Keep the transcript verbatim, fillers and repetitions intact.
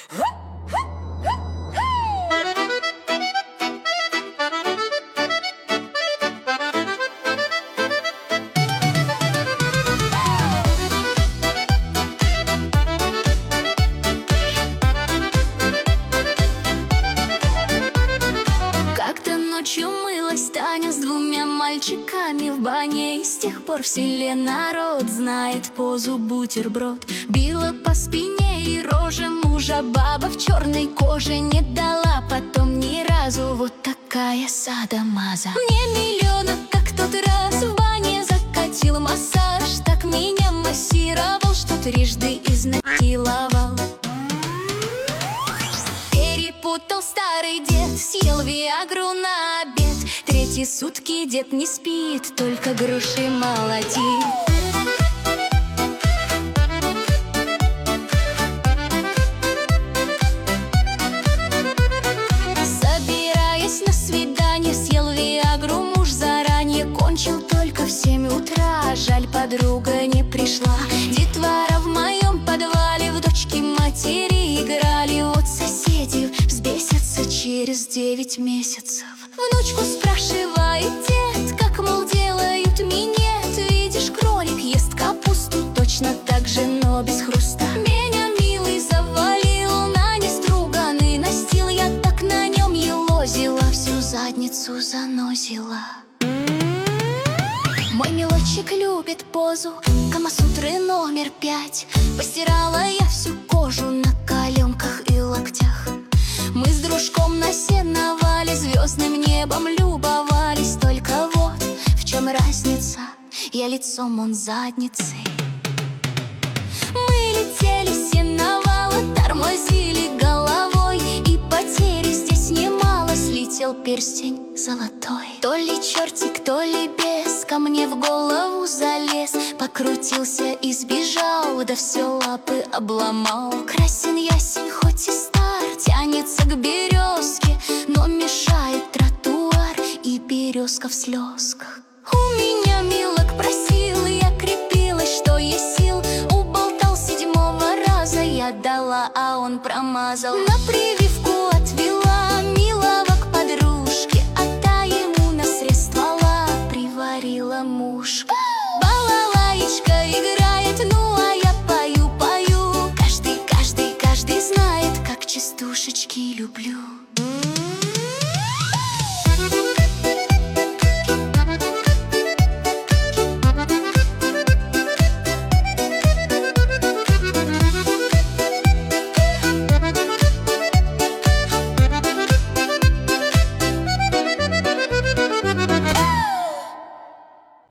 Ночью мылась Таня с двумя мальчиками в бане, и с тех пор в селе народ знает позу бутерброд. Била по спине и роже мужа баба в черной коже, не дала потом ни разу, вот такая садомаза. Мне миллиона, как тот раз в бане закатил массаж, так меня массировал, что трижды изнасиловал. Перепутал старый дед, съел виагру на обед. Третьи сутки дед не спит, только груши молотит. Собираясь на свидание, съел виагру муж заранее. Кончил только в семь утра, жаль, подруга не пришла. Детвора в моем подвале в дочки матери играли. Вот соседи взбесятся через девять месяцев. Внучку спрашивает дед, как, мол, делают минет. Видишь, кролик ест капусту точно так же, но без хруста. Меня милый завалил на неструганный настил, я так на нем елозила, всю задницу занозила. Мой мелочек любит позу Камасутры номер пять. Постирала я всю кожу на коленках и локтях. Мы с дружком на сеновале звездным небом любовались. Только вот в чем разница, я лицом, он задницей. Мы летели с сеновала, тормозили головой, и потери здесь немало, слетел перстень золотой. То ли чертик, то ли бес ко мне в голову залез, покрутился и сбежал, да все лапы обломал. Красен ясень, хоть и стар, тянется к березке, но мешает тротуар и березка в слезках. У меня милок просил, я крепилась, что есть сил. Уболтал седьмого раза, я дала, а он промазал. На прививку отвела милого к подружке, а та ему на срез ствола приварила мушка. Балалаечка играет, ну а я пою, пою. Каждый, каждый, каждый знает, как частушечки люблю.